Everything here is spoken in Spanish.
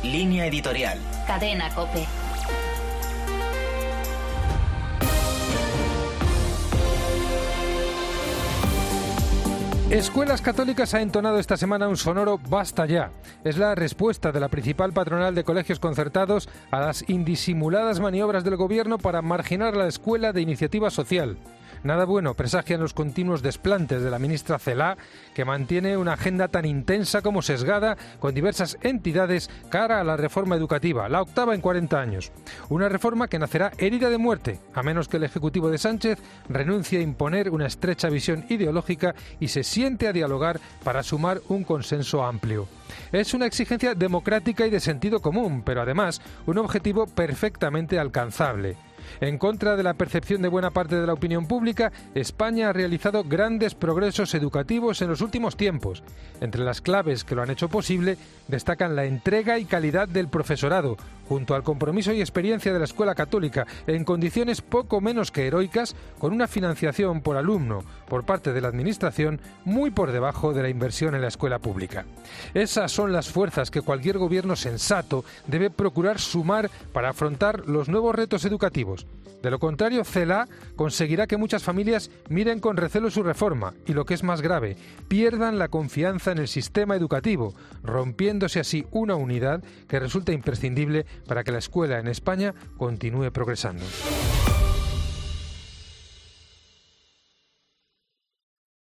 Línea editorial. Cadena COPE. Escuelas Católicas ha entonado esta semana un sonoro "basta ya". Es la respuesta de la principal patronal de colegios concertados a las indisimuladas maniobras del gobierno para marginar a la escuela de iniciativa social. Nada bueno presagian los continuos desplantes de la ministra Celaá, que mantiene una agenda tan intensa como sesgada con diversas entidades cara a la reforma educativa, la octava en 40 años. Una reforma que nacerá herida de muerte, a menos que el Ejecutivo de Sánchez renuncie a imponer una estrecha visión ideológica y se siente a dialogar para sumar un consenso amplio. Es una exigencia democrática y de sentido común, pero además un objetivo perfectamente alcanzable. En contra de la percepción de buena parte de la opinión pública, España ha realizado grandes progresos educativos en los últimos tiempos. Entre las claves que lo han hecho posible destacan la entrega y calidad del profesorado, junto al compromiso y experiencia de la escuela católica, en condiciones poco menos que heroicas, con una financiación por alumno por parte de la Administración muy por debajo de la inversión en la escuela pública. Esas son las fuerzas que cualquier gobierno sensato debe procurar sumar para afrontar los nuevos retos educativos. De lo contrario, Celaá conseguirá que muchas familias miren con recelo su reforma y, lo que es más grave, pierdan la confianza en el sistema educativo, rompiéndose así una unidad que resulta imprescindible para que la escuela en España continúe progresando.